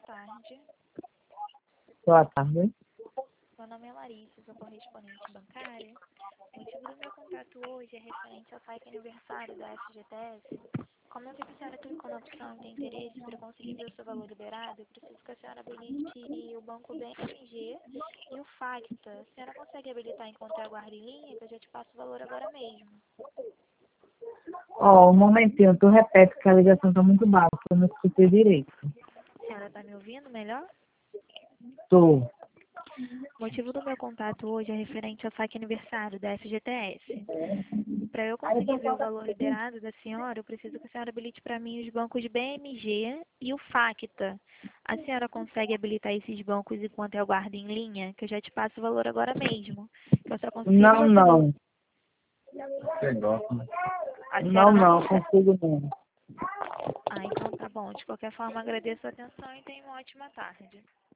tarde. Boa tarde. Meu nome é Larissa, sou correspondente bancária. O motivo do meu contato hoje é referente ao saque aniversário da FGTS. Como eu vi que a senhora clicou na opção e tem interesse para conseguir ver o seu valor liberado, eu preciso que a senhora habilite o banco BMG e o Facta. A senhora consegue habilitar enquanto eu aguardo em linha, que eu já te passo o valor agora mesmo. Um momentinho, tu repete que a ligação está muito baixa, eu não escutei direito. A senhora está me ouvindo melhor? Tô. O motivo do meu contato hoje é referente ao saque aniversário da FGTS. Para eu conseguir ver o valor liberado da senhora, eu preciso que a senhora habilite para mim os bancos BMG e o Facta. A senhora consegue habilitar esses bancos enquanto eu aguardo em linha? Que eu já te passo o valor agora mesmo. Que eu só consigo Não. A senhora Não, consegue? consigo não. Ah, então tá bom. De qualquer forma, agradeço a atenção e tenha uma ótima tarde.